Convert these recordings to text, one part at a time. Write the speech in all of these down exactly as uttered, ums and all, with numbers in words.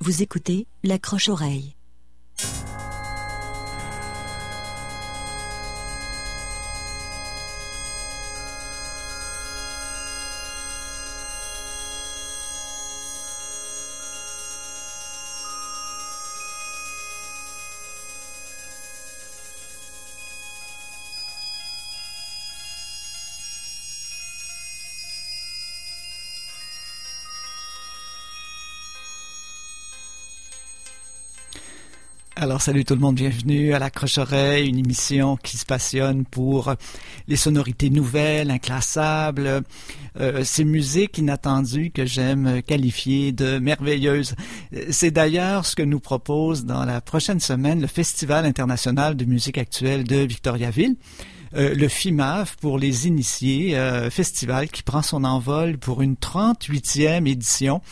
Vous écoutez l'accroche-oreille. Alors, salut tout le monde, bienvenue à l'Accroche-Oreille, une émission qui se passionne pour les sonorités nouvelles, inclassables, euh, ces musiques inattendues que j'aime qualifier de merveilleuses. C'est d'ailleurs ce que nous propose dans la prochaine semaine le Festival international de musique actuelle de Victoriaville. Euh, le F I M A V pour les initiés, euh, festival qui prend son envol pour une trente-huitième édition.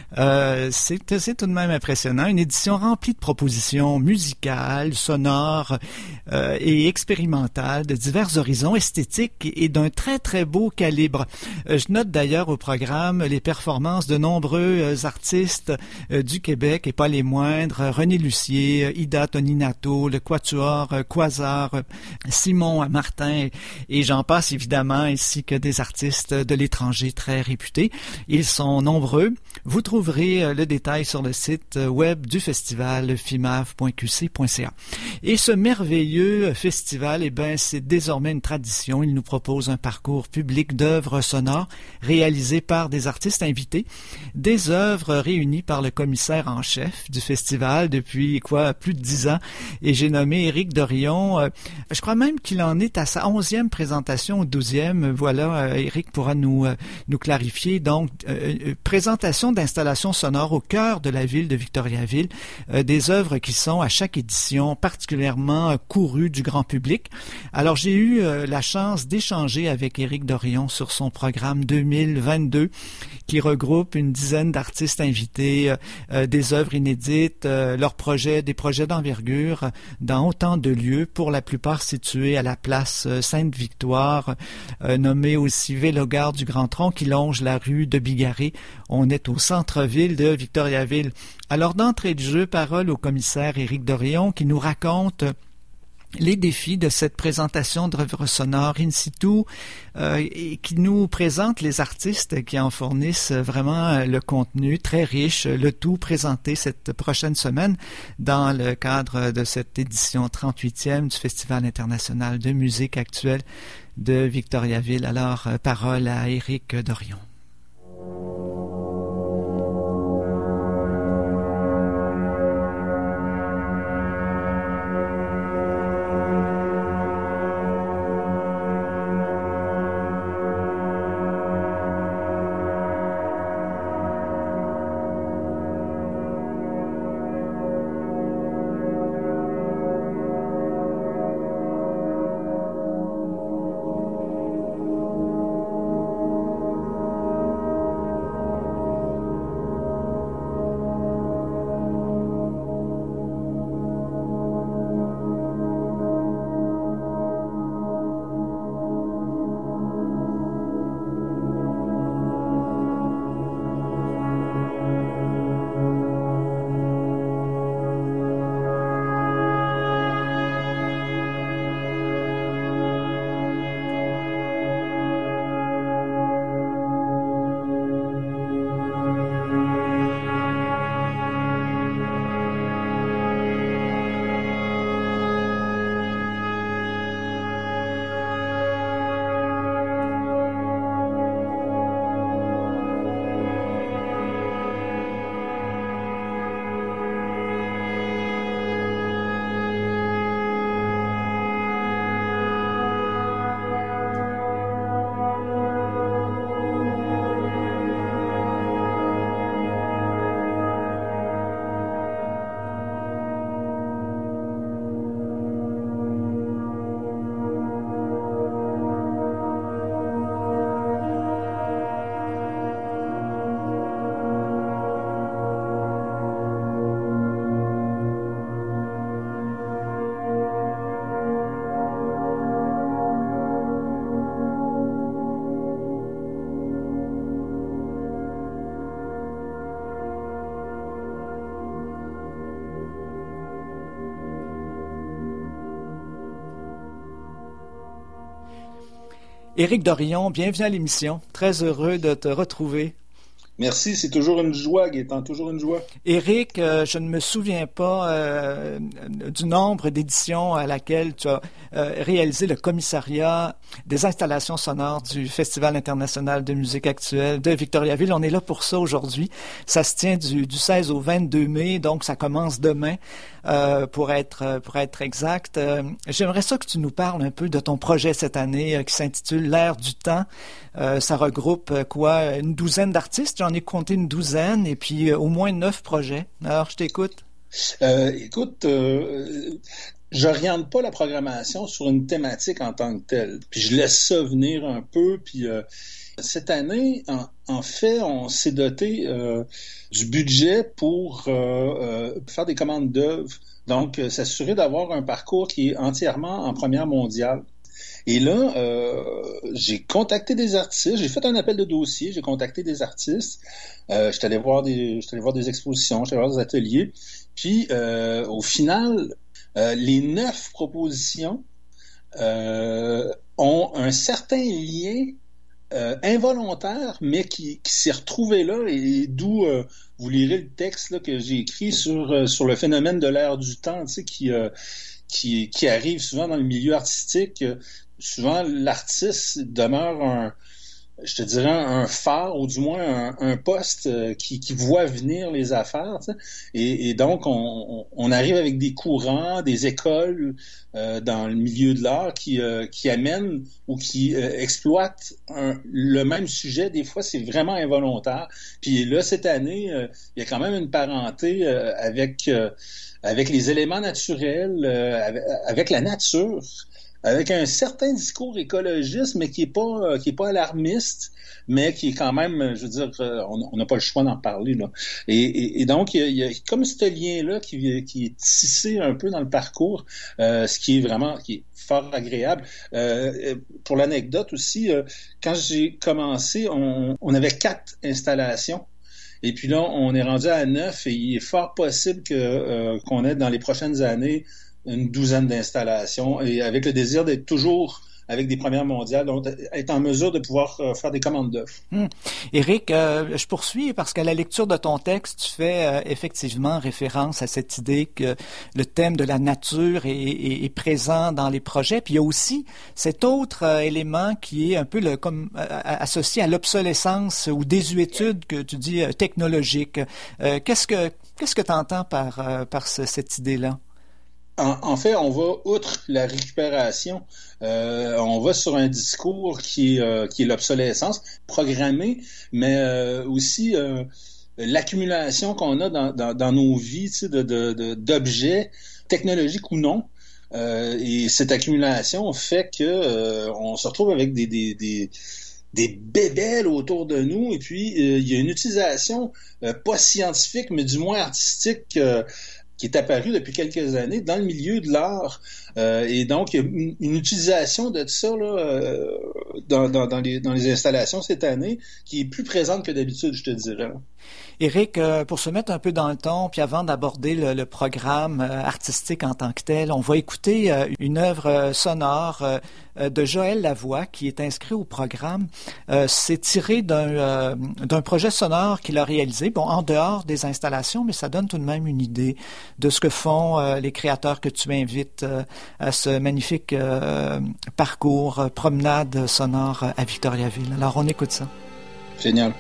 Euh, c'est, c'est tout de même impressionnant. Une édition remplie de propositions musicales, sonores euh, et expérimentales de divers horizons esthétiques et d'un très très beau calibre. Euh, je note d'ailleurs au programme les performances de nombreux artistes euh, du Québec et pas les moindres. René Lucier, Ida Toninato, le Quatuor Quasar, Simon Martin et j'en passe évidemment, ainsi que des artistes de l'étranger très réputés. Ils sont nombreux. Vous trouverez le détail sur le site web du festival f i m a v point q c point c a. Et ce merveilleux festival, eh ben, c'est désormais une tradition. Il nous propose un parcours public d'œuvres sonores réalisées par des artistes invités, des œuvres réunies par le commissaire en chef du festival depuis quoi plus de dix ans. Et j'ai nommé Éric Dorion. Je crois même qu'il en est à sa onzième présentation ou douzième. Voilà, Éric pourra nous nous clarifier. Donc, euh, présentation d'installations sonores au cœur de la ville de Victoriaville, euh, des œuvres qui sont à chaque édition particulièrement courues du grand public. Alors, j'ai eu euh, la chance d'échanger avec Éric Dorion sur son programme deux mille vingt-deux qui regroupe une dizaine d'artistes invités, euh, des œuvres inédites, euh, leurs projets, des projets d'envergure dans autant de lieux, pour la plupart situés à la place Sainte-Victoire, euh, nommé aussi Vélogare du Grand Tronc, qui longe la rue de Bigarré. On est au centre-ville de Victoriaville. Alors, d'entrée de jeu, parole au commissaire Éric Dorion qui nous raconte les défis de cette présentation d'œuvres sonores in situ euh, et qui nous présente les artistes qui en fournissent vraiment le contenu très riche, le tout présenté cette prochaine semaine dans le cadre de cette édition trente-huitième du Festival international de musique actuelle de Victoriaville. Alors, parole à Éric Dorion. Éric Dorion, bienvenue à l'émission. Très heureux de te retrouver. Merci, c'est toujours une joie, Gaétan, toujours une joie. Éric, euh, je ne me souviens pas euh, du nombre d'éditions à laquelle tu as euh, réalisé le commissariat des installations sonores du Festival international de musique actuelle de Victoriaville. On est là pour ça aujourd'hui. Ça se tient du, du seize au vingt-deux mai, donc ça commence demain euh, pour être pour être exact. Euh, j'aimerais ça que tu nous parles un peu de ton projet cette année euh, qui s'intitule L'air du temps. Euh, ça regroupe euh, quoi, une douzaine d'artistes. J'en ai compté une douzaine et puis euh, au moins neuf projets. Alors, je t'écoute. Euh, écoute, euh, j'oriente pas la programmation sur une thématique en tant que telle. Puis je laisse ça venir un peu. Puis euh, cette année, en, en fait, on s'est doté euh, du budget pour euh, euh, faire des commandes d'œuvres. Donc, euh, s'assurer d'avoir un parcours qui est entièrement en première mondiale. Et là, euh, j'ai contacté des artistes, j'ai fait un appel de dossier, j'ai contacté des artistes, euh, j'étais allé voir des, j'étais allé voir des expositions, j'étais allé voir des ateliers, puis euh, au final, euh, les neuf propositions euh, ont un certain lien euh, involontaire, mais qui, qui s'est retrouvé là, et d'où euh, vous lirez le texte là, que j'ai écrit sur, euh, sur le phénomène de l'ère du temps, tu sais, qui... Euh, Qui, qui arrive souvent dans le milieu artistique. Souvent, l'artiste demeure un, je te dirais, un phare ou du moins un, un poste qui, qui voit venir les affaires. Tu sais. et, et donc, on, on arrive avec des courants, des écoles euh, dans le milieu de l'art qui, euh, qui amènent ou qui euh, exploitent un, le même sujet. Des fois, c'est vraiment involontaire. Puis là, cette année, euh, il y a quand même une parenté euh, avec... Euh, avec les éléments naturels, euh, avec, avec la nature, avec un certain discours écologiste, mais qui est pas qui est pas alarmiste, mais qui est quand même, je veux dire, on n'a pas le choix d'en parler là. Et, et, et donc il y, a, il y a comme ce lien-là qui, qui est tissé un peu dans le parcours, euh, ce qui est vraiment qui est fort agréable. Euh, pour l'anecdote aussi, euh, quand j'ai commencé, on, on avait quatre installations. Et puis là, on est rendu à neuf et il est fort possible que euh, qu'on ait dans les prochaines années une douzaine d'installations et avec le désir d'être toujours avec des premières mondiales, donc être en mesure de pouvoir euh, faire des commandes d'œuvres. Hum. Éric, euh, je poursuis parce qu'à la lecture de ton texte, tu fais euh, effectivement référence à cette idée que le thème de la nature est, est, est présent dans les projets. Puis il y a aussi cet autre euh, élément qui est un peu le, comme euh, associé à l'obsolescence ou désuétude que tu dis euh, technologique. Euh, qu'est-ce que qu'est-ce que tu entends par, euh, par ce, cette idée-là? En, en fait, on va outre la récupération, euh, on va sur un discours qui est, euh, qui est l'obsolescence programmée, mais euh, aussi euh, l'accumulation qu'on a dans, dans, dans nos vies, tu sais, de, de, de, d'objets, technologiques ou non. Euh, et cette accumulation fait que euh, on se retrouve avec des, des, des des bébelles autour de nous, et puis euh, il y a une utilisation euh, pas scientifique, mais du moins artistique euh, qui est apparu depuis quelques années dans le milieu de l'art. Euh, et donc, il y a une, une utilisation de ça là, euh, dans, dans, dans, les, dans les installations cette année qui est plus présente que d'habitude, je te dirais. Éric, euh, pour se mettre un peu dans le ton, puis avant d'aborder le, le programme euh, artistique en tant que tel, on va écouter euh, une œuvre euh, sonore euh, de Joël Lavoie qui est inscrit au programme. Euh, c'est tiré d'un, euh, d'un projet sonore qu'il a réalisé, bon, en dehors des installations, mais ça donne tout de même une idée de ce que font euh, les créateurs que tu invites euh, à ce magnifique euh, parcours, euh, promenade sonore à Victoriaville. Alors, on écoute ça. Génial.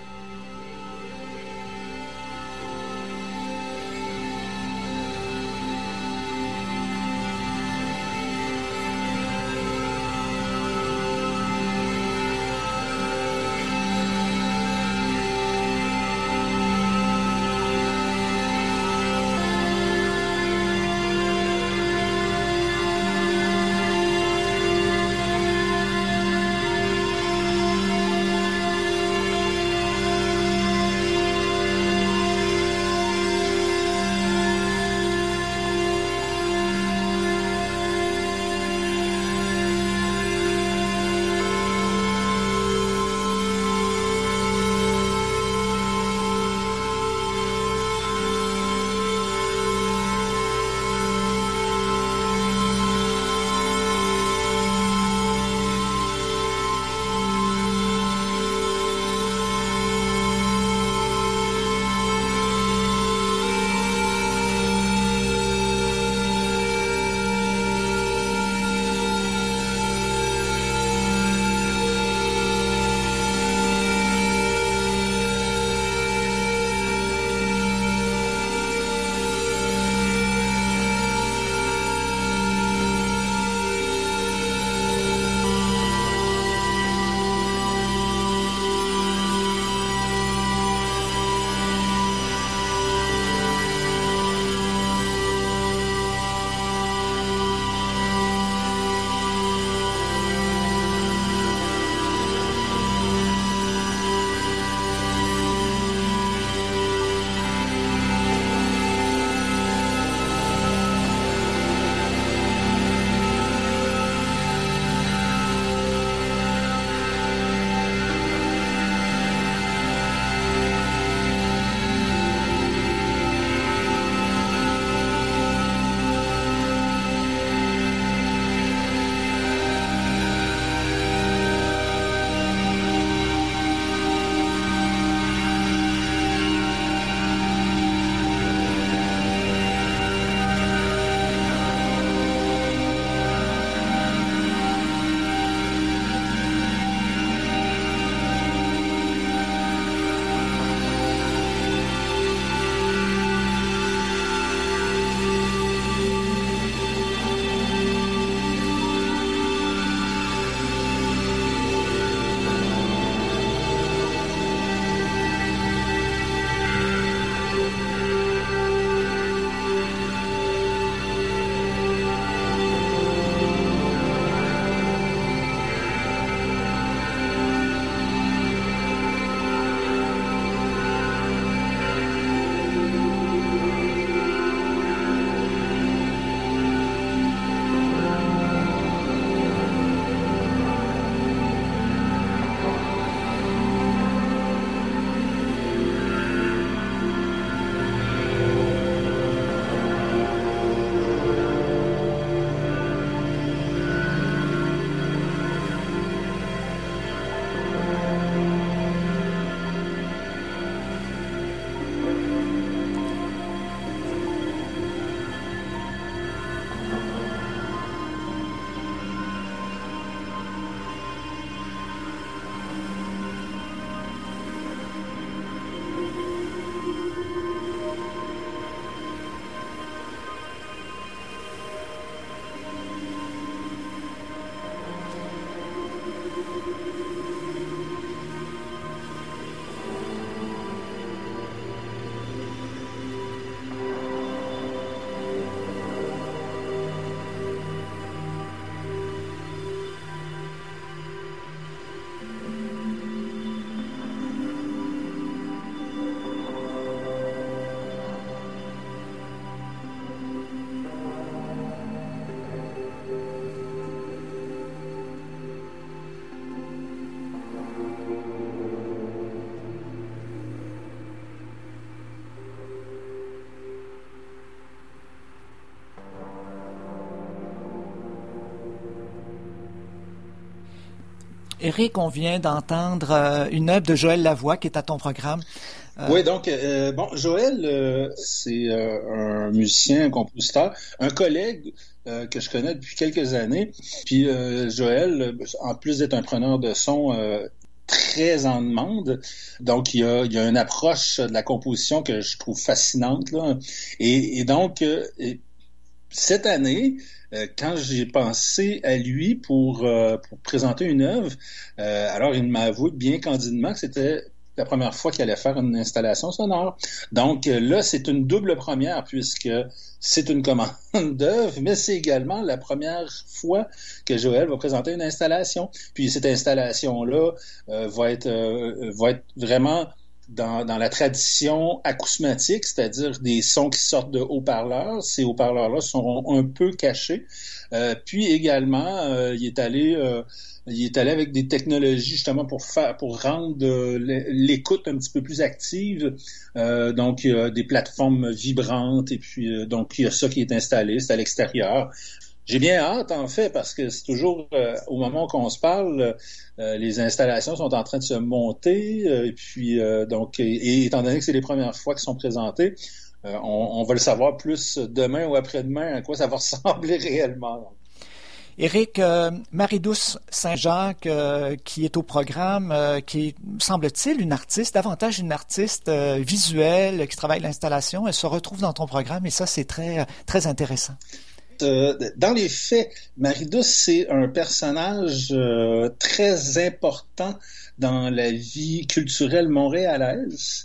Éric, on vient d'entendre euh, une œuvre de Joël Lavoie qui est à ton programme. Euh... Oui, donc, euh, bon, Joël, euh, c'est euh, un musicien, un compositeur, un collègue euh, que je connais depuis quelques années. Puis euh, Joël, en plus d'être un preneur de son euh, très en demande, donc il y a, il y a une approche de la composition que je trouve fascinante, là. Et, et donc, euh, et cette année, euh, quand j'ai pensé à lui pour, euh, pour présenter une œuvre, euh, alors il m'a avoué bien candidement que c'était la première fois qu'il allait faire une installation sonore. Donc euh, là, c'est une double première puisque c'est une commande d'œuvre, mais c'est également la première fois que Joël va présenter une installation. Puis cette installation-là euh, va être euh, va être vraiment Dans, dans la tradition acousmatique, c'est-à-dire des sons qui sortent de haut-parleurs. Ces haut-parleurs-là seront un peu cachés. Euh, puis également, euh, il est allé, euh, il est allé avec des technologies justement pour faire, pour rendre euh, l'écoute un petit peu plus active. Euh, donc, il y a des plateformes vibrantes et puis euh, donc il y a ça qui est installé, c'est à l'extérieur. J'ai bien hâte, en fait, parce que c'est toujours, euh, au moment qu'on se parle, euh, les installations sont en train de se monter, euh, et puis, euh, donc, et, et étant donné que c'est les premières fois qu'ils sont présentés, euh, on, on va le savoir plus demain ou après-demain à quoi ça va ressembler réellement. Donc. Éric, euh, Marie-Douce Saint-Jacques, euh, qui est au programme, euh, qui est, semble-t-il, une artiste, davantage une artiste euh, visuelle, qui travaille l'installation, elle se retrouve dans ton programme, et ça, c'est très, très intéressant. Euh, dans les faits, Marie-Douce, c'est un personnage euh, très important dans la vie culturelle montréalaise.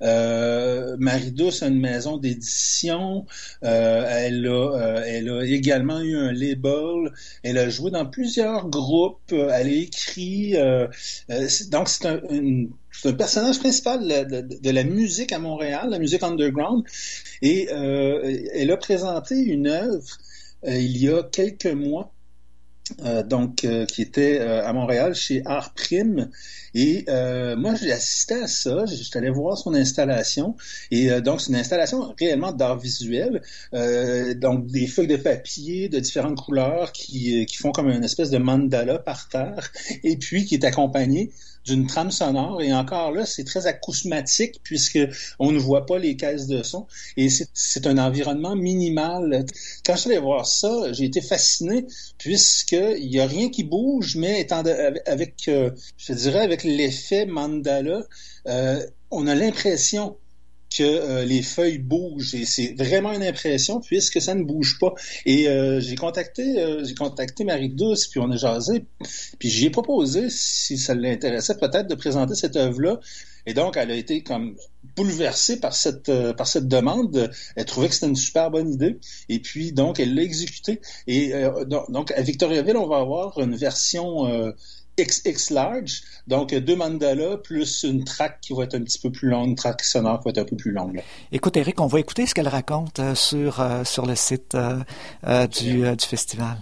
Euh, Marie-Douce a une maison d'édition, euh, elle, a, euh, elle a également eu un label, elle a joué dans plusieurs groupes, elle a écrit, euh, euh, c'est, donc c'est un, une, c'est un personnage principal de, de, de la musique à Montréal, la musique underground, et euh, elle a présenté une œuvre Euh, il y a quelques mois, euh, donc euh, qui était euh, à Montréal chez Art Prime. Et euh, moi, j'ai assisté à ça. J'étais allé voir son installation. Et euh, donc, c'est une installation réellement d'art visuel. Euh, donc, des feuilles de papier de différentes couleurs qui, qui font comme une espèce de mandala par terre. Et puis, qui est accompagné d'une trame sonore. Et encore là, c'est très acousmatique puisque on ne voit pas les caisses de son. Et c'est, c'est un environnement minimal. Quand je suis allé voir ça, j'ai été fasciné puisqu'il n'y a rien qui bouge, mais étant de, avec, euh, je dirais, avec l'effet mandala, euh, on a l'impression que euh, les feuilles bougent et c'est vraiment une impression puisque ça ne bouge pas. Et euh, j'ai contacté euh, j'ai contacté Marie-Douce puis on a jasé puis j'y ai proposé si ça l'intéressait peut-être de présenter cette œuvre-là. Et donc elle a été comme bouleversée par cette euh, par cette demande. Elle trouvait que c'était une super bonne idée et puis donc elle l'a exécutée. Et euh, donc, donc à Victoriaville on va avoir une version euh, X X large, donc deux mandalas plus une track qui va être un petit peu plus longue, une track sonore qui va être un peu plus longue. Là. Écoute, Éric, on va écouter ce qu'elle raconte euh, sur, euh, sur le site euh, euh, du, euh, du festival.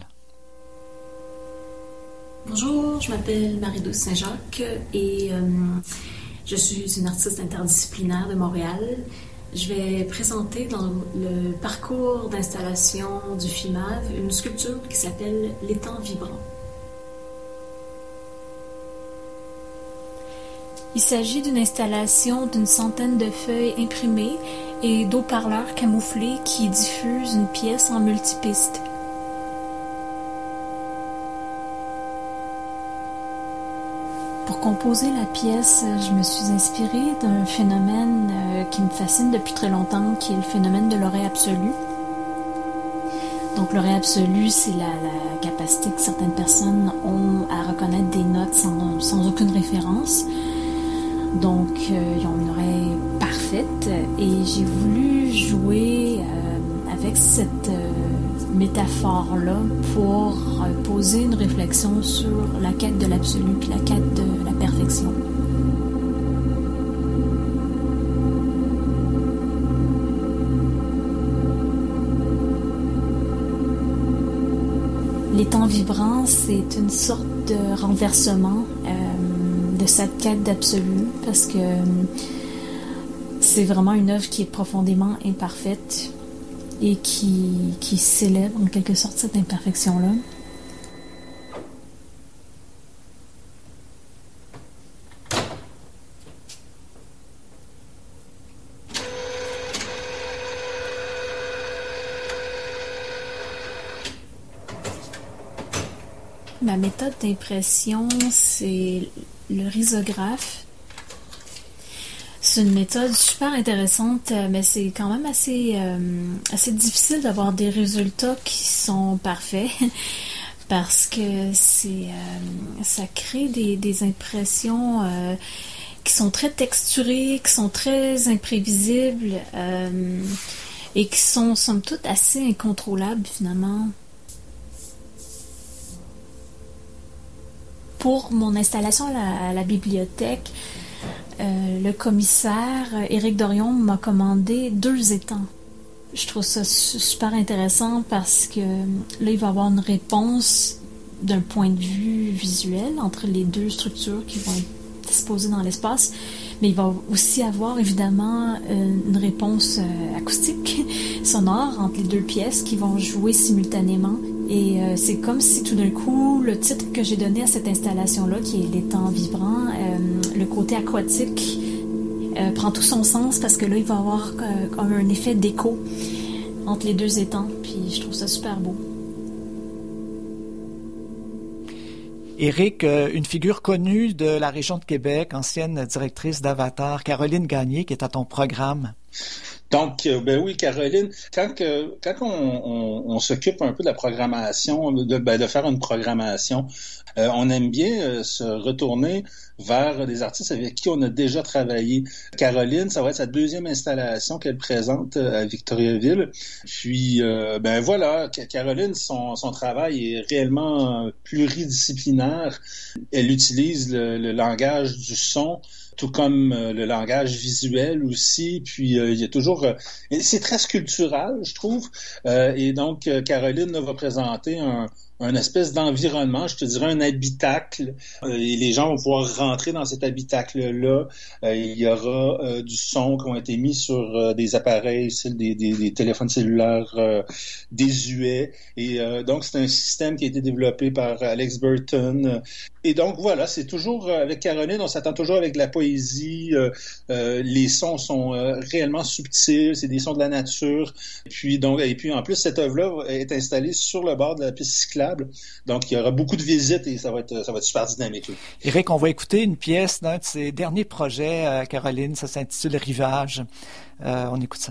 Bonjour, je m'appelle Marie-Douce Saint-Jacques et euh, je suis une artiste interdisciplinaire de Montréal. Je vais présenter dans le parcours d'installation du FIMAV une sculpture qui s'appelle « L'étang vibrant ». Il s'agit d'une installation d'une centaine de feuilles imprimées et d'haut-parleurs camouflés qui diffusent une pièce en multipistes. Pour composer la pièce, je me suis inspirée d'un phénomène qui me fascine depuis très longtemps, qui est le phénomène de l'oreille absolue. Donc l'oreille absolue, c'est la, la capacité que certaines personnes ont à reconnaître des notes sans, sans aucune référence. Donc, euh, ils ont une oreille parfaite et j'ai voulu jouer euh, avec cette euh, métaphore-là pour euh, poser une réflexion sur la quête de l'absolu puis la quête de la perfection. L'étang vibrant, c'est une sorte de renversement euh, de cette quête d'absolu, parce que c'est vraiment une œuvre qui est profondément imparfaite et qui, qui célèbre en quelque sorte cette imperfection-là. ma méthode d'impression, c'est le risographe. C'est une méthode super intéressante, mais c'est quand même assez, euh, assez difficile d'avoir des résultats qui sont parfaits parce que c'est, euh, ça crée des, des impressions euh, qui sont très texturées, qui sont très imprévisibles euh, et qui sont, somme toute, assez incontrôlables finalement. Pour mon installation à la, à la bibliothèque, euh, le commissaire Éric Dorion m'a commandé deux étangs. Je trouve ça su- super intéressant parce que là, il va y avoir une réponse d'un point de vue visuel entre les deux structures qui vont être disposées dans l'espace, mais il va aussi avoir évidemment euh, une réponse euh, acoustique, sonore entre les deux pièces qui vont jouer simultanément. Et euh, c'est comme si tout d'un coup, le titre que j'ai donné à cette installation-là, qui est l'étang vibrant, euh, le côté aquatique, euh, prend tout son sens parce que là, il va y avoir euh, comme un effet d'écho entre les deux étangs. Puis je trouve ça super beau. Éric, une figure connue de la région de Québec, ancienne directrice d'Avatar, Caroline Gagné, qui est à ton programme. Donc, ben oui, Caroline, quand, que, quand on, on, on s'occupe un peu de la programmation, de, ben de faire une programmation, euh, on aime bien euh, se retourner vers des artistes avec qui on a déjà travaillé. Caroline, ça va être sa deuxième installation qu'elle présente à Victoriaville. Puis, euh, ben voilà, Caroline, son, son travail est réellement pluridisciplinaire. Elle utilise le, le langage du son, tout comme euh, le langage visuel aussi. Puis euh, il y a toujours... Euh, c'est très sculptural, je trouve. Euh, et donc, euh, Caroline là, va présenter un, un espèce d'environnement, je te dirais un habitacle. Euh, et les gens vont pouvoir rentrer dans cet habitacle-là. Euh, il y aura euh, du son qui ont été mis sur euh, des appareils, des, des, des téléphones cellulaires euh, désuets. Et euh, donc, c'est un système qui a été développé par Alex Burton. Et donc, voilà, c'est toujours, avec Caroline, on s'attend toujours avec de la poésie. Euh, euh, les sons sont euh, réellement subtils, c'est des sons de la nature. Et puis, donc, et puis en plus, cette œuvre-là est installée sur le bord de la piste cyclable. Donc, il y aura beaucoup de visites et ça va être, ça va être super dynamique. Éric, on va écouter une pièce d'un de ses derniers projets, euh, Caroline, ça s'intitule Rivage. Euh, on écoute ça.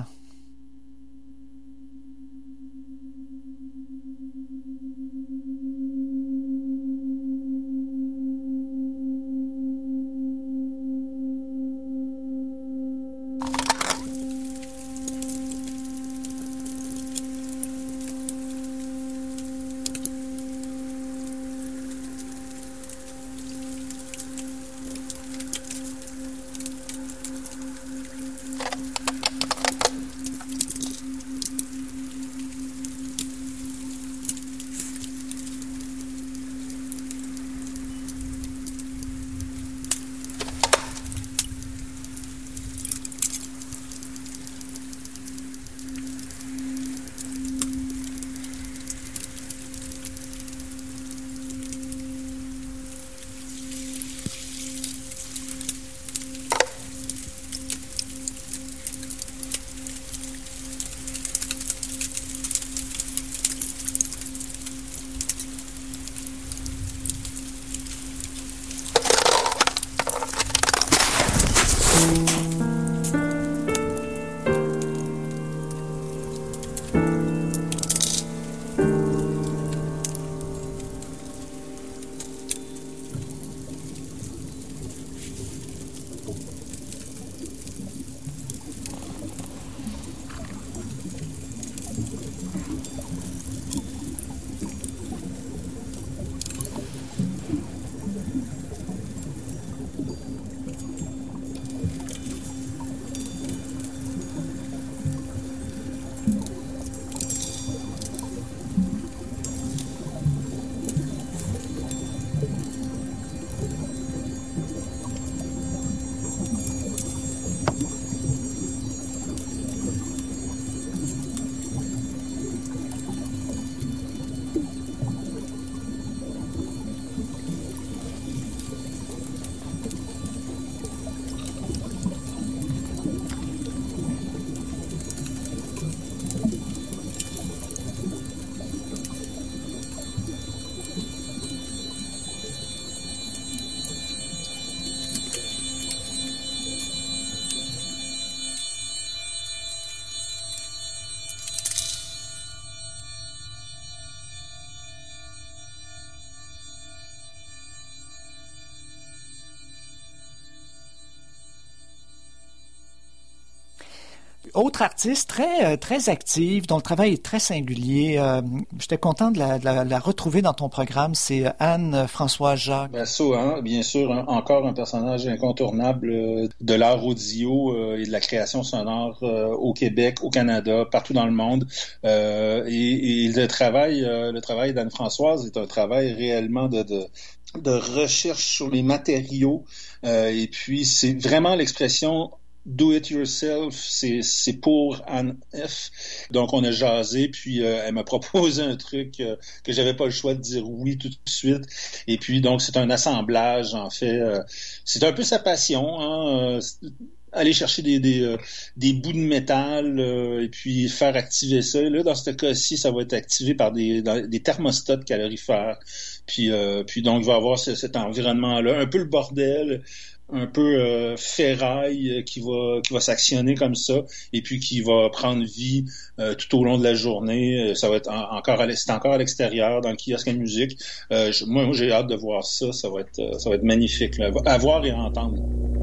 autre artiste très très active, dont le travail est très singulier. Euh, j'étais content de la, de la, la retrouver dans ton programme. C'est Anne-Françoise Jacques. Ben ça, hein, bien sûr, hein, encore un personnage incontournable euh, de l'art audio euh, et de la création sonore euh, au Québec, au Canada, partout dans le monde. Euh, et, et le travail, euh, le travail d'Anne-Françoise est un travail réellement de, de de recherche sur les matériaux. Euh, et puis c'est vraiment l'expression do it yourself, c'est, c'est pour Anne F. Donc, on a jasé, puis euh, elle m'a proposé un truc euh, que j'avais pas le choix de dire oui tout de suite. Et puis, donc, c'est un assemblage, en fait. Euh, c'est un peu sa passion, hein, euh, aller chercher des, des, euh, des bouts de métal euh, et puis faire activer ça. Et là, dans ce cas-ci, ça va être activé par des, des thermostats calorifères. Puis, euh, puis donc, il va y avoir ce, cet environnement-là, un peu le bordel, un peu euh, ferraille qui va qui va s'actionner comme ça et puis qui va prendre vie euh, tout au long de la journée. Ça va être en, encore à, c'est encore à l'extérieur dans le kiosque à musique. Euh, je, moi, moi j'ai hâte de voir ça. Ça va être ça va être magnifique là, à voir et à entendre.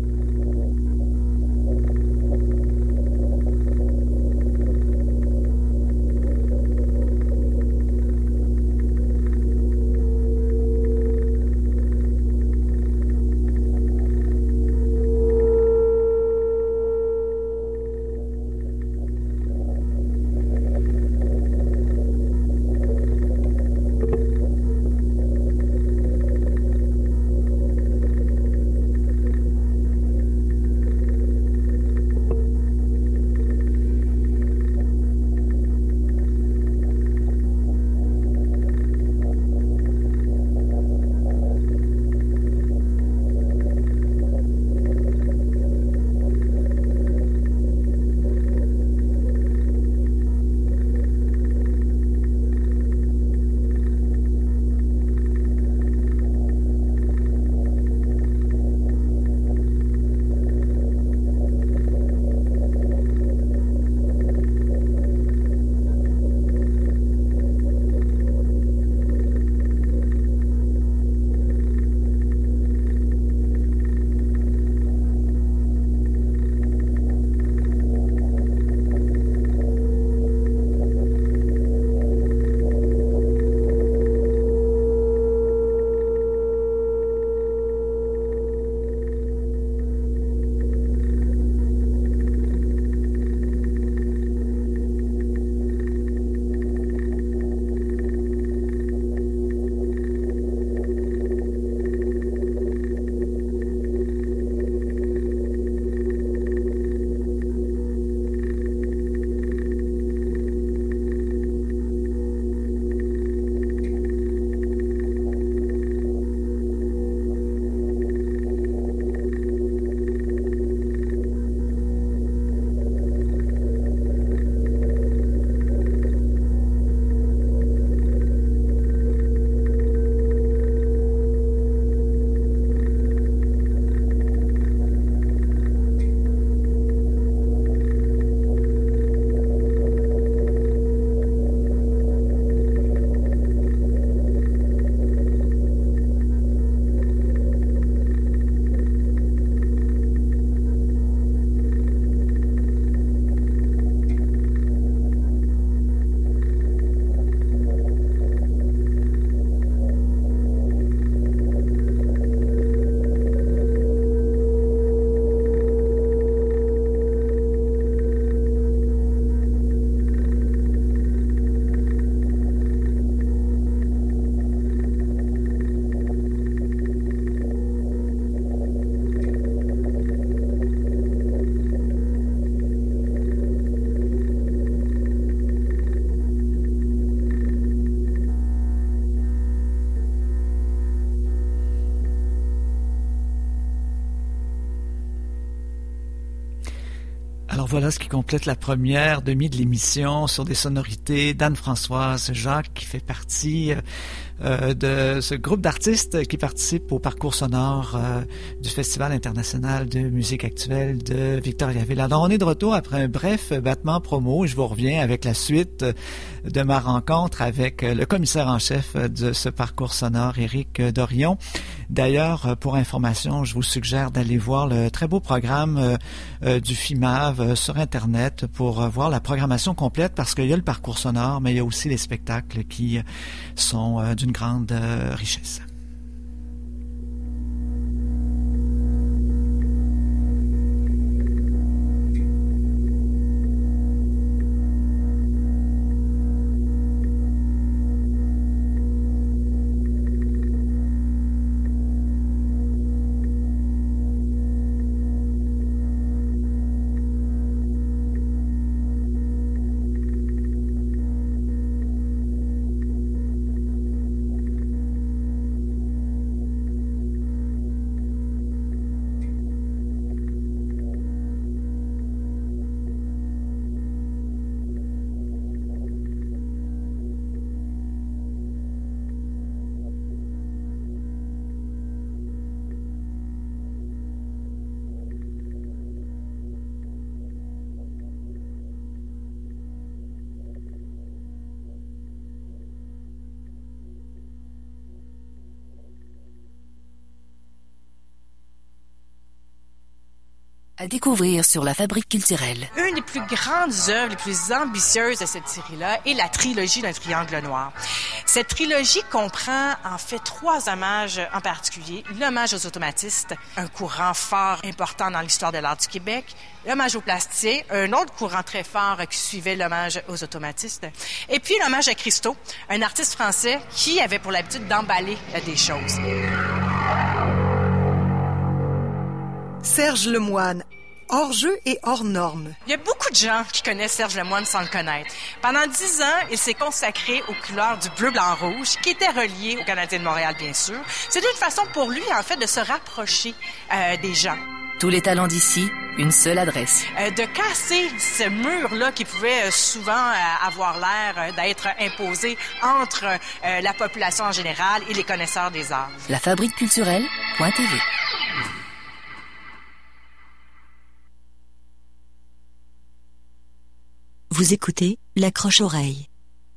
Alors voilà ce qui complète la première demi de l'émission sur des sonorités d'Anne-Françoise Jacques, qui fait partie euh, de ce groupe d'artistes qui participent au parcours sonore euh, du Festival international de musique actuelle de Victoriaville. Alors on est de retour après un bref battement promo. Je vous reviens avec la suite de ma rencontre avec le commissaire en chef de ce parcours sonore, Éric Dorion. D'ailleurs, pour information, je vous suggère d'aller voir le très beau programme euh, du FIMAV euh, sur Internet pour euh, voir la programmation complète parce qu'il y a le parcours sonore, mais il y a aussi les spectacles qui sont euh, d'une grande euh, richesse. À découvrir sur la Fabrique culturelle. Une des plus grandes œuvres, les plus ambitieuses de cette série-là est la trilogie d'un triangle noir. Cette trilogie comprend en fait trois hommages en particulier. L'hommage aux automatistes, un courant fort important dans l'histoire de l'art du Québec. L'hommage aux plasticiens, un autre courant très fort qui suivait l'hommage aux automatistes. Et puis l'hommage à Christo, un artiste français qui avait pour l'habitude d'emballer des choses. Serge Lemoine, hors jeu et hors norme. Il y a beaucoup de gens qui connaissent Serge Lemoine sans le connaître. Pendant dix ans, il s'est consacré aux couleurs du bleu, blanc, rouge, qui étaient reliées aux Canadiens de Montréal, bien sûr. C'est une façon pour lui, en fait, de se rapprocher euh, des gens. Tous les talents d'ici, une seule adresse. Euh, de casser ce mur-là qui pouvait euh, souvent euh, avoir l'air euh, d'être imposé entre euh, la population en général et les connaisseurs des arts. La Fabrique culturelle point T V. Vous écoutez l'accroche-oreille.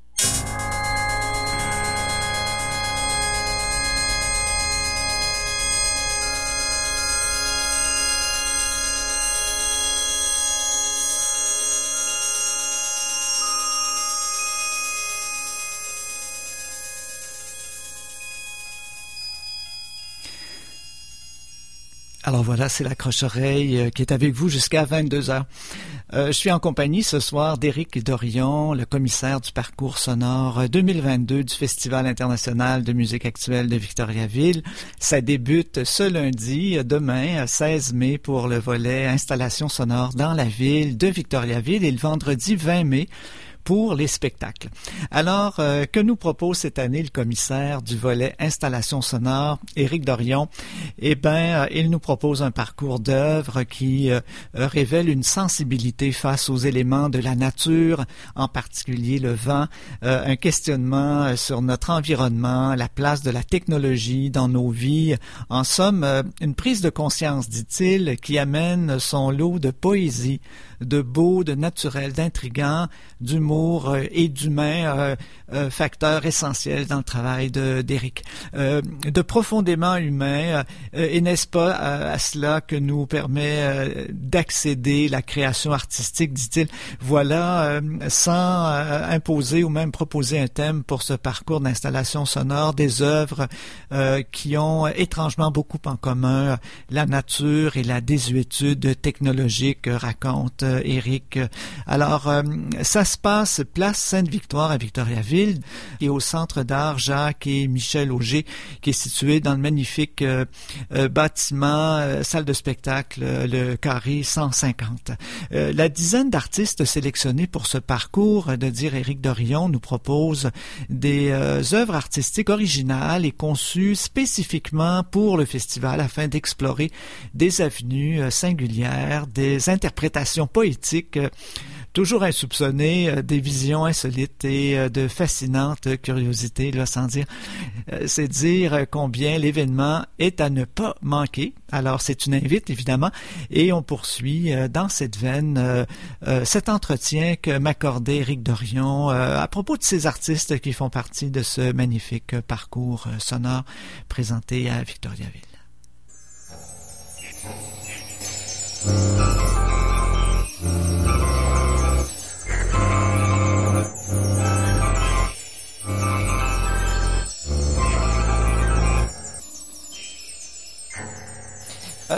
Alors voilà, c'est l'accroche-oreille euh, qui est avec vous jusqu'à vingt-deux heures. Euh, je suis en compagnie ce soir d'Éric Dorion, le commissaire du parcours sonore deux mille vingt-deux du Festival international de musique actuelle de Victoriaville. Ça débute ce lundi, demain, seize mai, pour le volet installation sonore dans la ville de Victoriaville et le vendredi vingt mai pour les spectacles. Alors, euh, que nous propose cette année le commissaire du volet installation sonore, Éric Dorion? Eh bien, euh, il nous propose un parcours d'œuvres qui euh, révèle une sensibilité face aux éléments de la nature, en particulier le vent, euh, un questionnement sur notre environnement, la place de la technologie dans nos vies. En somme, euh, une prise de conscience, dit-il, qui amène son lot de poésie, de beau, de naturel, d'intriguant, d'humour euh, et d'humain, euh, euh, facteur essentiel dans le travail de, d'Éric. Euh, de profondément humain, euh, et n'est-ce pas à, à cela que nous permet euh, d'accéder la création artistique, dit-il. Voilà, euh, sans euh, imposer ou même proposer un thème pour ce parcours d'installation sonore, des œuvres euh, qui ont étrangement beaucoup en commun, la nature et la désuétude technologique, raconte Éric. Alors, euh, ça se passe place Sainte-Victoire à Victoriaville et au Centre d'art Jacques et Michel Auger, qui est situé dans le magnifique euh, euh, bâtiment, euh, salle de spectacle, euh, le carré cent cinquante. Euh, la dizaine d'artistes sélectionnés pour ce parcours, de dire Éric Dorion, nous propose des euh, œuvres artistiques originales et conçues spécifiquement pour le festival afin d'explorer des avenues euh, singulières, des interprétations poétiques euh, toujours insoupçonnées, euh, des visions insolites et euh, de fascinantes curiosités, là, sans dire. Euh, c'est dire combien l'événement est à ne pas manquer. Alors, c'est une invite, évidemment, et on poursuit euh, dans cette veine euh, euh, cet entretien que m'accordait Éric Dorion euh, à propos de ces artistes qui font partie de ce magnifique parcours euh, sonore présenté à Victoriaville. Thank you.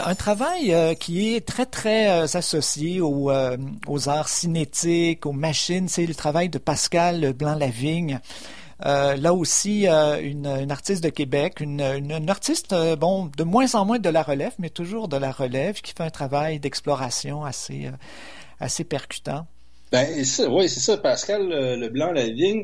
un travail euh, qui est très, très euh, associé aux, euh, aux arts cinétiques, aux machines. C'est le travail de Pascal Blanc-Lavigne. Euh, là aussi, euh, une, une artiste de Québec, une, une, une artiste, euh, bon, de moins en moins de la relève, mais toujours de la relève, qui fait un travail d'exploration assez, euh, assez percutant. Ben, c'est, oui, c'est ça. Pascal euh, Leblanc-Lavigne,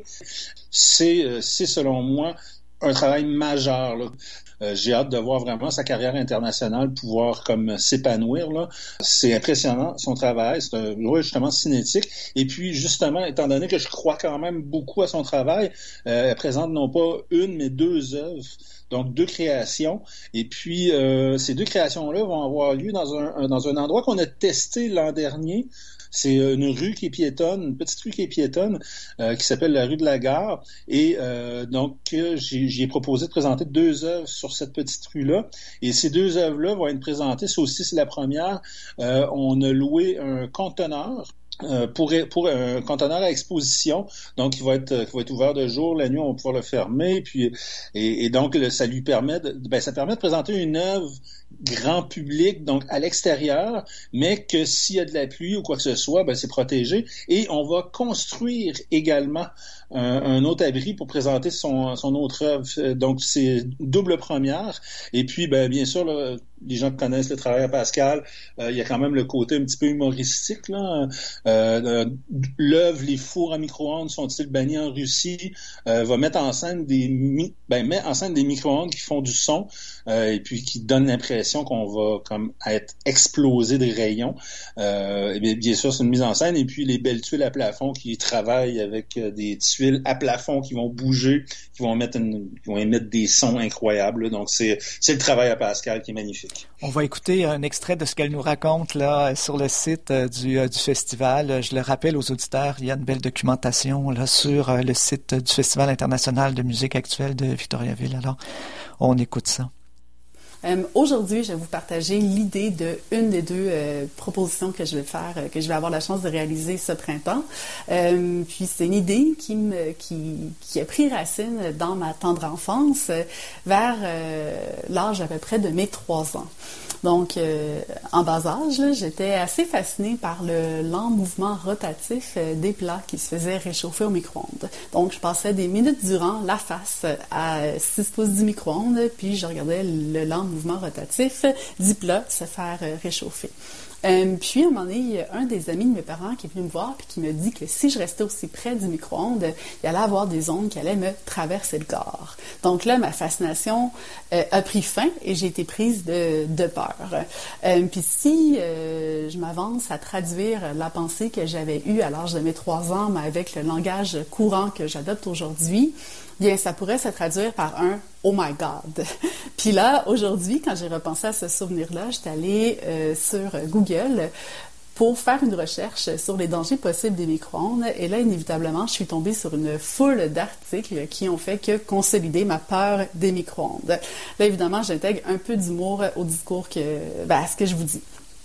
c'est, euh, c'est selon moi un travail majeur, là. Euh, j'ai hâte de voir vraiment sa carrière internationale pouvoir comme s'épanouir, là. C'est impressionnant, son travail. C'est un ouais, justement cinétique. Et puis, justement, étant donné que je crois quand même beaucoup à son travail, euh, elle présente non pas une, mais deux œuvres. Donc, deux créations. Et puis, euh, ces deux créations-là vont avoir lieu dans un, dans un endroit qu'on a testé l'an dernier. C'est une rue qui est piétonne, une petite rue qui est piétonne, euh, qui s'appelle la rue de la Gare. Et euh, donc, j'ai, j'y ai proposé de présenter deux œuvres sur cette petite rue-là. Et ces deux œuvres-là vont être présentées. Ça aussi, c'est la première. Euh, on a loué un conteneur. Euh, pour, pour un conteneur à exposition, donc il va être, qui va être ouvert de jour, la nuit on va pouvoir le fermer, puis et, et donc le, ça lui permet de, ben ça permet de présenter une œuvre grand public, donc à l'extérieur, mais que s'il y a de la pluie ou quoi que ce soit, ben c'est protégé. Et on va construire également un, un autre abri pour présenter son, son autre œuvre. Donc c'est double première. Et puis ben bien sûr là, les gens qui connaissent le travail à Pascal, euh, il y a quand même le côté un petit peu humoristique là. Euh, l'œuvre Les fours à micro-ondes sont-ils bannis en Russie euh, va mettre en scène des mi- ben met en scène des micro-ondes qui font du son euh, et puis qui donnent l'impression qu'on va comme être explosé des rayons. Euh, et bien, bien sûr c'est une mise en scène et puis les belles tuiles à plafond qui travaillent avec euh, des tuiles à plafond qui vont bouger, qui vont mettre une, qui vont émettre des sons incroyables. Là. Donc c'est c'est le travail à Pascal qui est magnifique. On va écouter un extrait de ce qu'elle nous raconte là sur le site euh, du, euh, du festival. Je le rappelle aux auditeurs, il y a une belle documentation là sur euh, le site du Festival international de musique actuelle de Victoriaville. Alors, on écoute ça. Euh, aujourd'hui, je vais vous partager l'idée de une des deux euh, propositions que je vais faire, euh, que je vais avoir la chance de réaliser ce printemps. Euh, puis c'est une idée qui me, qui, qui a pris racine dans ma tendre enfance, euh, vers euh, l'âge à peu près de mes trois ans. Donc, euh, en bas âge, là, j'étais assez fascinée par le lent mouvement rotatif euh, des plats qui se faisaient réchauffer au micro-ondes. Donc, je passais des minutes durant la face à six pouces du micro-ondes, puis je regardais le lent mouvement rotatif du plat se faire euh, réchauffer. Euh, puis, à un moment donné, il y a un des amis de mes parents qui est venu me voir et qui me dit que si je restais aussi près du micro-ondes, il allait avoir des ondes qui allaient me traverser le corps. Donc là, ma fascination euh, a pris fin et j'ai été prise de, de peur. Euh, puis si euh, je m'avance à traduire la pensée que j'avais eue à l'âge de mes trois ans, mais avec le langage courant que j'adopte aujourd'hui, bien, ça pourrait se traduire par un « Oh my God ». Puis là, aujourd'hui, quand j'ai repensé à ce souvenir-là, j'étais allée euh, sur Google pour faire une recherche sur les dangers possibles des micro-ondes. Et là, inévitablement, je suis tombée sur une foule d'articles qui ont fait que consolider ma peur des micro-ondes. Là, évidemment, j'intègre un peu d'humour au discours que, ben, à ce que je vous dis.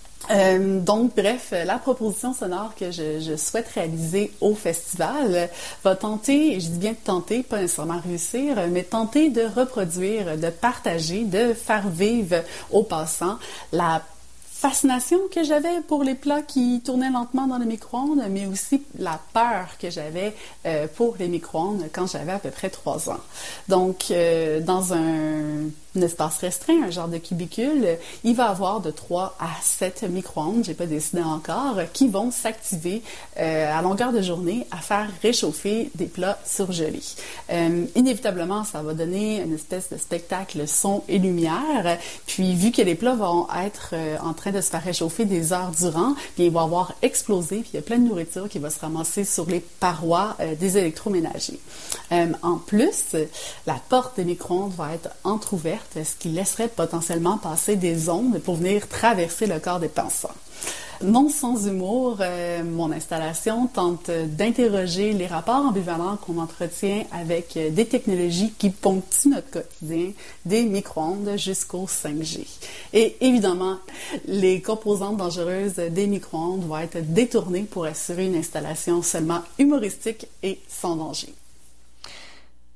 Euh, donc, bref, la proposition sonore que je, je souhaite réaliser au festival va tenter, et je dis bien tenter, pas nécessairement réussir, mais tenter de reproduire, de partager, de faire vivre aux passants la fascination que j'avais pour les plats qui tournaient lentement dans le micro-ondes, mais aussi la peur que j'avais euh, pour les micro-ondes quand j'avais à peu près trois ans. Donc, euh, dans un... un espace restreint, un genre de cubicule, il va y avoir de trois à sept micro-ondes, j'ai pas décidé encore, qui vont s'activer euh, à longueur de journée à faire réchauffer des plats surgelés. Euh, inévitablement, ça va donner une espèce de spectacle son et lumière, puis vu que les plats vont être euh, en train de se faire réchauffer des heures durant, bien, ils vont avoir explosé, puis il y a plein de nourriture qui va se ramasser sur les parois euh, des électroménagers. Euh, en plus, la porte des micro-ondes va être entrouverte, ce qui laisserait potentiellement passer des ondes pour venir traverser le corps des passants. Non sans humour, euh, mon installation tente d'interroger les rapports ambivalents qu'on entretient avec des technologies qui ponctuent notre quotidien, des micro-ondes jusqu'au cinq G. Et évidemment, les composantes dangereuses des micro-ondes vont être détournées pour assurer une installation seulement humoristique et sans danger.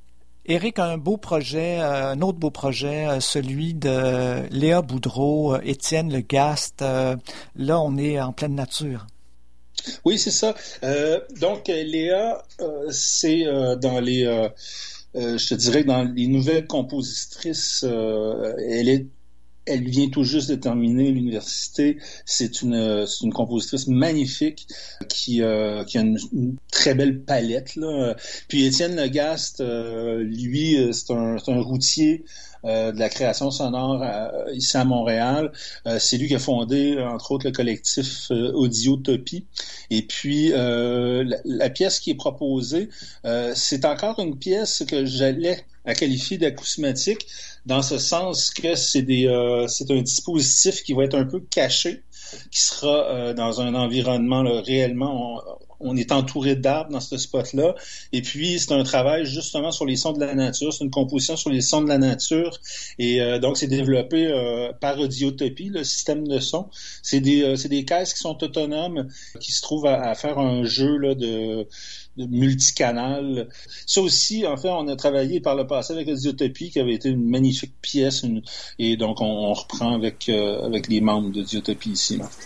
Éric a un beau projet, euh, un autre beau projet, euh, celui de Léa Boudreau, euh, Étienne Legast. Euh, là, on est en pleine nature. Oui, c'est ça. Euh, donc, Léa, euh, c'est euh, dans les, euh, euh, je te dirais, dans les nouvelles compositrices, euh, elle est Elle vient tout juste de terminer l'université. C'est une, c'est une compositrice magnifique qui, euh, qui a une, une très belle palette, là. Puis Étienne Legast, euh, lui, c'est un, c'est un routier euh, de la création sonore à, ici à Montréal. Euh, c'est lui qui a fondé, entre autres, le collectif euh, Audiotopie. Et puis, euh, la, la pièce qui est proposée, euh, c'est encore une pièce que j'allais à qualifier d'acousmatique, dans ce sens que c'est des euh, c'est un dispositif qui va être un peu caché, qui sera euh, dans un environnement là, réellement on, on est entouré d'arbres dans ce spot-là, et puis c'est un travail justement sur les sons de la nature, c'est une composition sur les sons de la nature, et euh, donc c'est développé euh, par Audiotopie, le système de son. C'est des euh, c'est des caisses qui sont autonomes, qui se trouvent à, à faire un jeu là de de multicanal. Ça aussi, en fait, on a travaillé par le passé avec Audiotopie, qui avait été une magnifique pièce, une... et donc on, on reprend avec, euh, avec les membres d'Audiotopie ici. Là.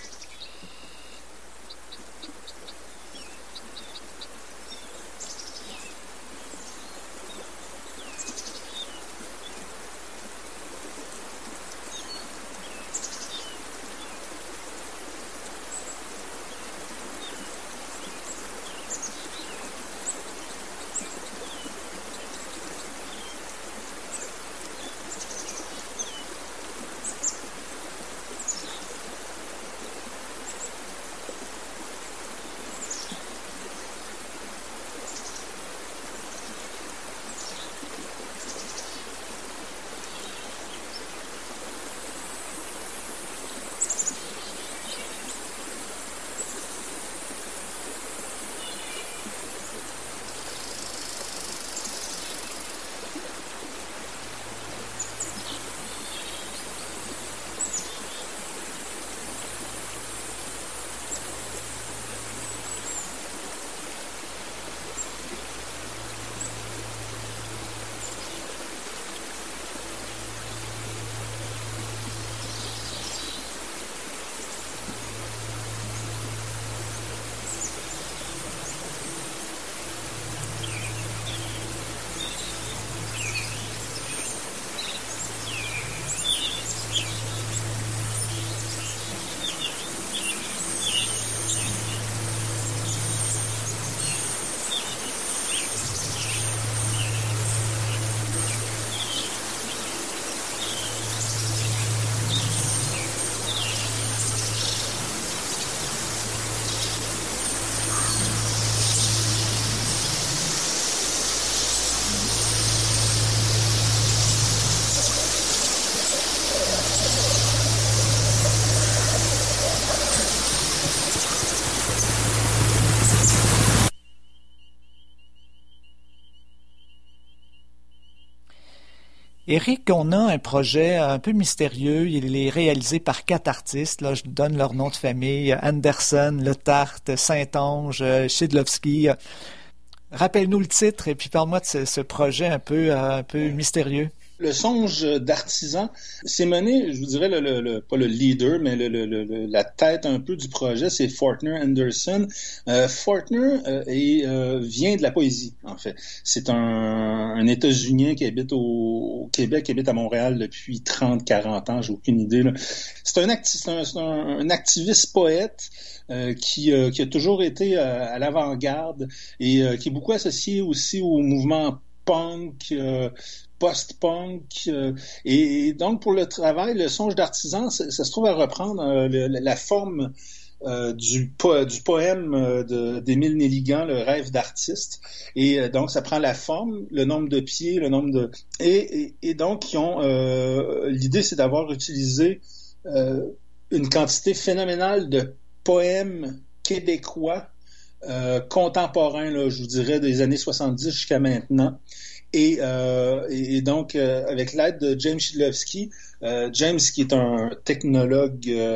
Éric, on a un projet un peu mystérieux. Il est réalisé par quatre artistes. Là, je donne leur nom de famille. Anderson, Le Tarte, Saint-Onge, Chidlovski. Rappelle-nous le titre et puis parle-moi de ce, ce projet un peu, un peu mystérieux. Le songe d'artisan, c'est mené, je vous dirais, le, le, le, pas le leader, mais le, le, le, la tête un peu du projet, c'est Fortner Anderson. Euh, Fortner euh, est, euh, vient de la poésie, en fait. C'est un, un États-Unien qui habite au, au Québec, qui habite à Montréal depuis trente, quarante ans, j'ai aucune idée. Là. C'est, un, acti- c'est, un, c'est un, un activiste poète euh, qui, euh, qui a toujours été euh, à l'avant-garde et euh, qui est beaucoup associé aussi au mouvement punk, euh, post-punk, euh, et donc pour le travail, le songe d'artisan, ça, ça se trouve à reprendre euh, le, la forme euh, du, po- du poème euh, de, d'Émile Nelligan, Le rêve d'artiste, et euh, donc ça prend la forme, le nombre de pieds, le nombre de... Et, et, et donc, ils ont, euh, l'idée, c'est d'avoir utilisé euh, une quantité phénoménale de poèmes québécois euh, contemporains, là, je vous dirais, des années soixante-dix jusqu'à maintenant. Et, euh, et donc, euh, avec l'aide de James Chidlovski, euh, James qui est un technologue euh,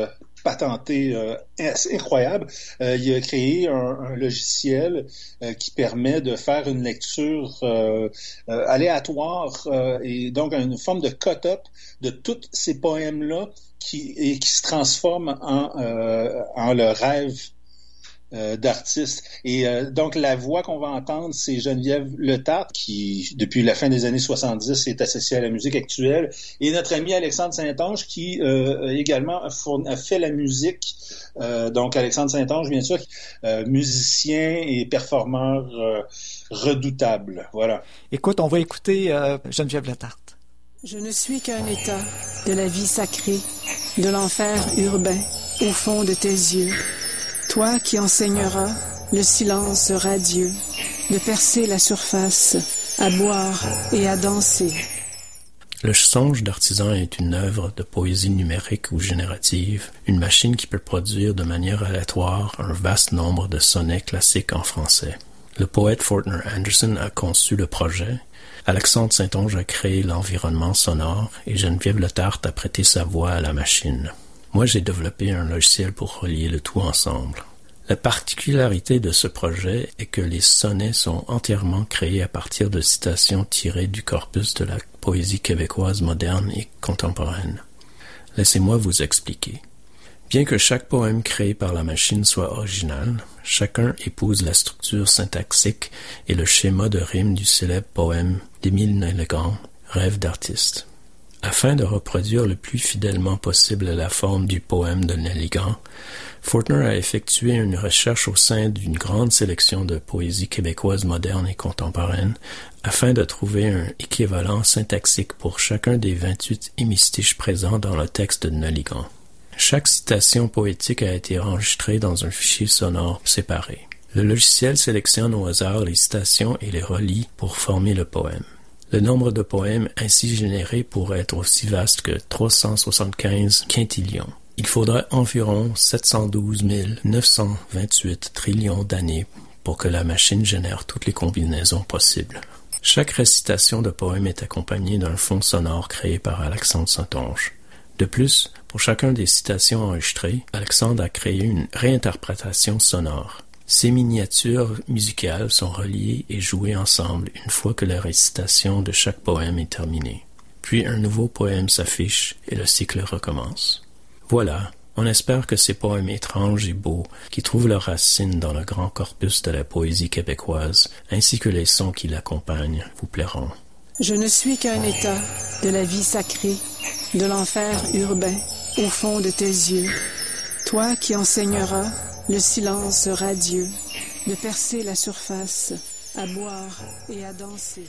patenté euh, assez incroyable. Euh, il a créé un, un logiciel euh, qui permet de faire une lecture euh, euh, aléatoire euh, et donc une forme de cut-up de tous ces poèmes-là qui, et qui se transforment en, euh, en le rêve Euh, d'artistes. Et euh, donc, la voix qu'on va entendre, c'est Geneviève Letarte, qui, depuis la fin des années soixante-dix, est associée à la musique actuelle, et notre ami Alexandre Saint-Onge, qui euh, également a, fourni, a fait la musique. Euh, donc, Alexandre Saint-Onge, bien sûr, euh, musicien et performeur euh, redoutable. Voilà. Écoute, on va écouter euh, Geneviève Letarte. Je ne suis qu'un état de la vie sacrée, de l'enfer urbain, au fond de tes yeux. Toi qui enseigneras le silence radieux, de percer la surface, à boire et à danser. Le songe d'artisan est une œuvre de poésie numérique ou générative, une machine qui peut produire de manière aléatoire un vaste nombre de sonnets classiques en français. Le poète Fortner Anderson a conçu le projet, Alexandre Saint-Onge a créé l'environnement sonore et Geneviève Letarte a prêté sa voix à la machine. Moi, j'ai développé un logiciel pour relier le tout ensemble. La particularité de ce projet est que les sonnets sont entièrement créés à partir de citations tirées du corpus de la poésie québécoise moderne et contemporaine. Laissez-moi vous expliquer. Bien que chaque poème créé par la machine soit original, chacun épouse la structure syntaxique et le schéma de rime du célèbre poème d'Émile Nelligan, Rêve d'artiste. Afin de reproduire le plus fidèlement possible la forme du poème de Nelligan, Fortner a effectué une recherche au sein d'une grande sélection de poésie québécoise moderne et contemporaine afin de trouver un équivalent syntaxique pour chacun des vingt-huit hémistiches présents dans le texte de Nelligan. Chaque citation poétique a été enregistrée dans un fichier sonore séparé. Le logiciel sélectionne au hasard les citations et les relie pour former le poème. Le nombre de poèmes ainsi générés pourrait être aussi vaste que trois cent soixante-quinze quintillions. Il faudrait environ sept cent douze mille neuf cent vingt-huit trillions d'années pour que la machine génère toutes les combinaisons possibles. Chaque récitation de poème est accompagnée d'un fond sonore créé par Alexandre Saint-Onge. De plus, pour chacun des citations enregistrées, Alexandre a créé une réinterprétation sonore. Ces miniatures musicales sont reliées et jouées ensemble une fois que la récitation de chaque poème est terminée. Puis un nouveau poème s'affiche et le cycle recommence. Voilà, on espère que ces poèmes étranges et beaux, qui trouvent leurs racines dans le grand corpus de la poésie québécoise, ainsi que les sons qui l'accompagnent, vous plairont. Je ne suis qu'un état de la vie sacrée, de l'enfer urbain, au fond de tes yeux. Toi qui enseigneras le silence radieux, de percer la surface, à boire et à danser.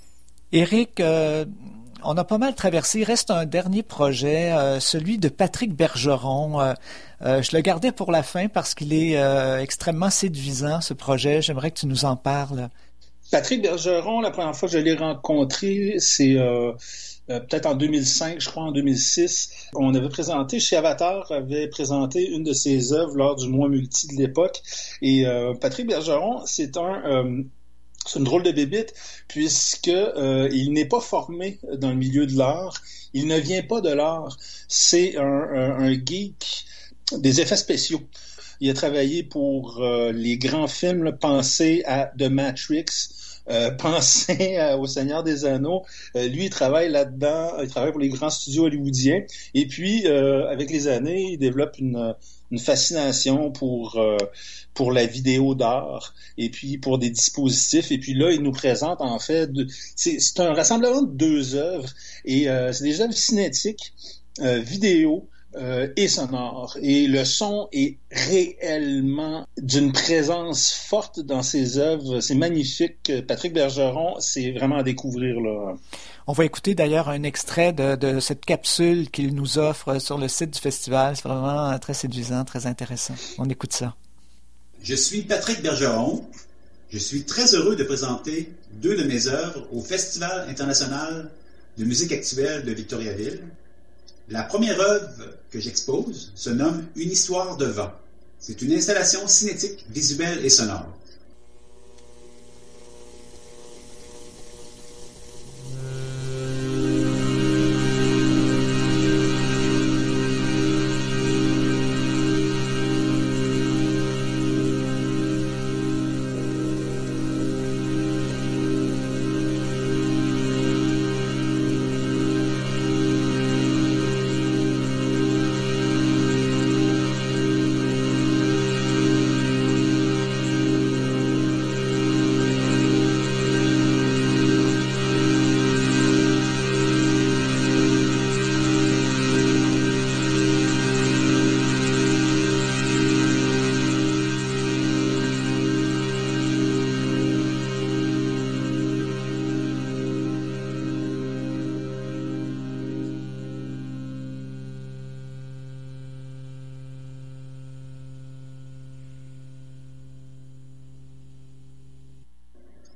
Éric, euh, on a pas mal traversé. Il reste un dernier projet, euh, celui de Patrick Bergeron. Euh, euh, je le gardais pour la fin parce qu'il est euh, extrêmement séduisant, ce projet. J'aimerais que tu nous en parles. Patrick Bergeron, la première fois que je l'ai rencontré, c'est euh, euh, peut-être en deux mille cinq, je crois, en deux mille six. On avait présenté, chez Avatar, avait présenté une de ses œuvres lors du mois multi de l'époque. Et euh, Patrick Bergeron, c'est un... Euh, c'est une drôle de bébite, puisque euh, il n'est pas formé dans le milieu de l'art. Il ne vient pas de l'art. C'est un, un, un geek des effets spéciaux. Il a travaillé pour euh, les grands films, là, pensez à The Matrix, euh, pensez à, au Seigneur des Anneaux. Euh, lui, il travaille là-dedans, il travaille pour les grands studios hollywoodiens. Et puis, euh, avec les années, il développe une, une fascination pour, euh, pour la vidéo d'art et puis pour des dispositifs. Et puis là, il nous présente en fait, de, c'est, c'est un rassemblement de deux œuvres. Et euh, c'est des œuvres cinétiques, euh, vidéo, Euh, et sonore. Et le son est réellement d'une présence forte dans ses œuvres. C'est magnifique. Patrick Bergeron, c'est vraiment à découvrir, là. On va écouter d'ailleurs un extrait de, de cette capsule qu'il nous offre sur le site du festival. C'est vraiment très séduisant, très intéressant. On écoute ça. Je suis Patrick Bergeron. Je suis très heureux de présenter deux de mes œuvres au Festival international de musique actuelle de Victoriaville. La première œuvre que j'expose se nomme « Une histoire de vent ». C'est une installation cinétique, visuelle et sonore.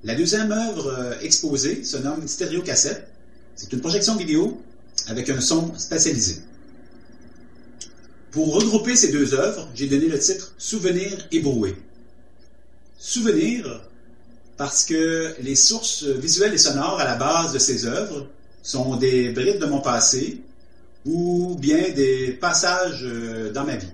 La deuxième œuvre euh, exposée se nomme Stéréocassette. C'est une projection vidéo avec un son spatialisé. Pour regrouper ces deux œuvres, j'ai donné le titre « Souvenirs ébroués ». Souvenir, parce que les sources visuelles et sonores à la base de ces œuvres sont des bribes de mon passé ou bien des passages dans ma vie.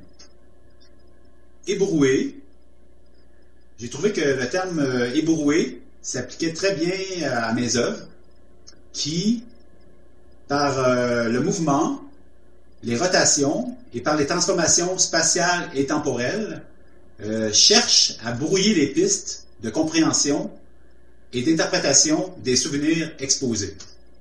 Ébroué, j'ai trouvé que le terme ébroué s'appliquait très bien à mes œuvres qui, par le mouvement, les rotations et par les transformations spatiales et temporelles, euh, cherchent à brouiller les pistes de compréhension et d'interprétation des souvenirs exposés.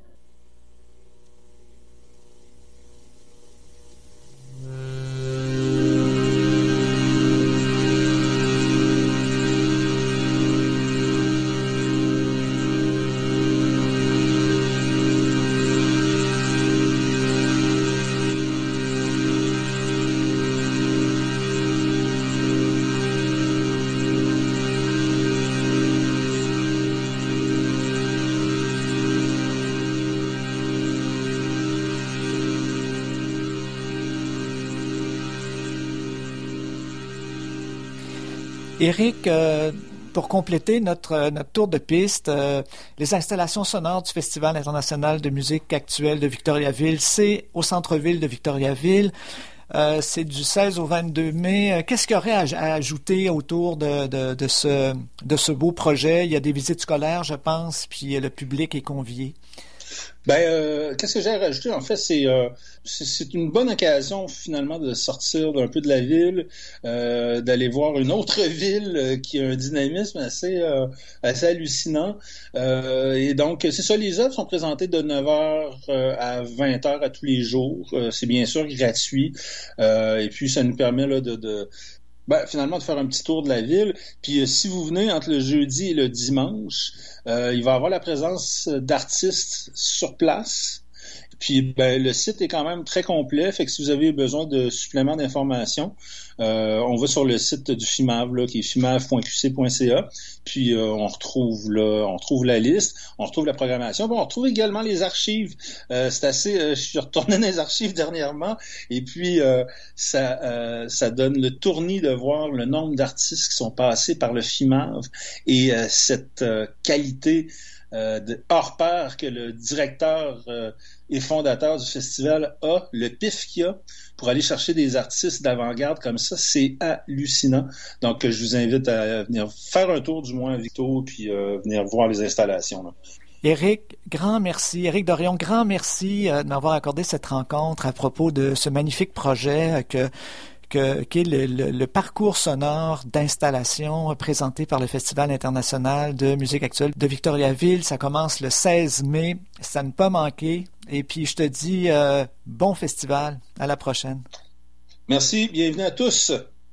Éric, euh, pour compléter notre, notre tour de piste, euh, les installations sonores du Festival international de musique actuelle de Victoriaville, c'est au centre-ville de Victoriaville. Euh, c'est du seize au vingt-deux mai. Qu'est-ce qu'il y aurait à, à ajouter autour de, de, de, ce, de ce beau projet? Il y a des visites scolaires, je pense, puis le public est convié. Ben, euh, qu'est-ce que j'ai à rajouter? En fait, c'est, euh, c'est c'est une bonne occasion finalement de sortir d'un peu de la ville, euh, d'aller voir une autre ville euh, qui a un dynamisme assez euh, assez hallucinant. Euh, et donc, c'est ça, les œuvres sont présentées de neuf heures euh, à vingt heures à tous les jours. Euh, c'est bien sûr gratuit. Euh, et puis, ça nous permet là de... de Ben, finalement, de faire un petit tour de la ville. Puis, euh, si vous venez entre le jeudi et le dimanche, euh, il va y avoir la présence d'artistes sur place. Puis, ben, le site est quand même très complet. Fait que si vous avez besoin de suppléments d'informations, euh, on va sur le site du FIMAV, là, qui est fimav point q c point c a. Puis, euh, on retrouve là, on retrouve la liste, on retrouve la programmation. Bon, on retrouve également les archives. Euh, c'est assez. Euh, je suis retourné dans les archives dernièrement, et puis euh, ça, euh, ça donne le tournis de voir le nombre d'artistes qui sont passés par le FIMAV et euh, cette euh, qualité euh, de hors pair que le directeur euh, et fondateur du festival a, le pif qu'il a pour aller chercher des artistes d'avant-garde comme ça, c'est hallucinant. Donc, je vous invite à venir faire un tour du moins à Victo, puis euh, venir voir les installations, là. Éric, grand merci. Éric Dorion, grand merci euh, de m'avoir accordé cette rencontre à propos de ce magnifique projet euh, que Que, qui est le, le, le parcours sonore d'installation présenté par le Festival international de musique actuelle de Victoriaville. Ça commence le seize mai, ça ne pas manquer. Et puis, je te dis euh, bon festival. À la prochaine. Merci, bienvenue à tous.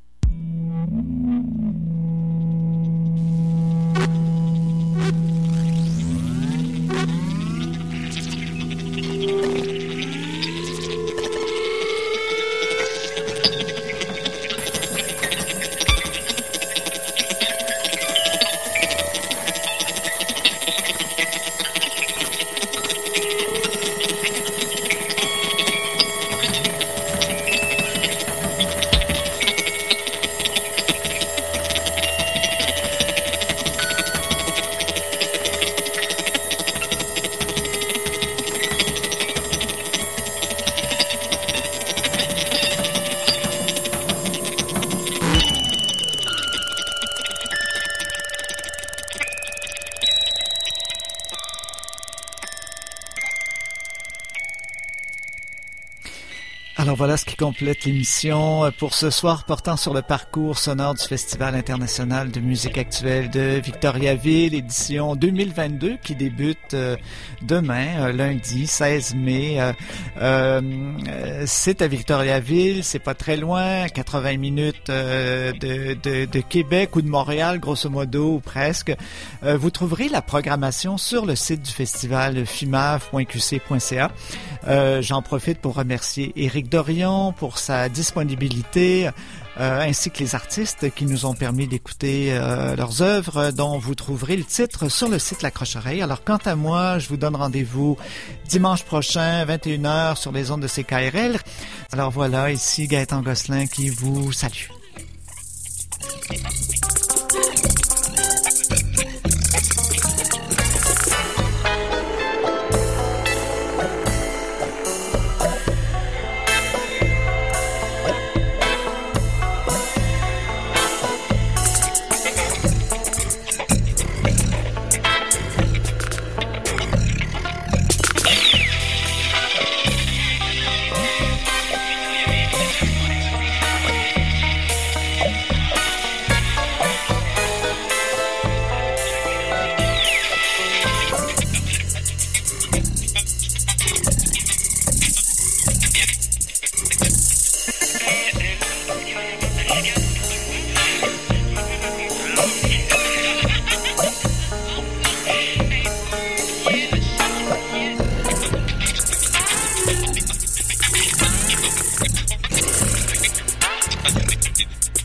Alors voilà ce qui complète l'émission pour ce soir portant sur le parcours sonore du Festival international de musique actuelle de Victoriaville, édition deux mille vingt-deux qui débute euh, demain, euh, lundi seize mai. Euh, euh, c'est à Victoriaville, c'est pas très loin, quatre-vingts minutes euh, de, de, de Québec ou de Montréal, grosso modo, ou presque. Euh, vous trouverez la programmation sur le site du festival fimav point q c point c a. Euh, j'en profite pour remercier Éric Dorion pour sa disponibilité. euh, ainsi que les artistes qui nous ont permis d'écouter euh, leurs œuvres, dont vous trouverez le titre sur le site La Croche-Oreille. Alors, quant à moi, je vous donne rendez-vous dimanche prochain, vingt et une heures, sur les ondes de C K R L. Alors voilà, ici Gaëtan Gosselin qui vous salue. Thank you.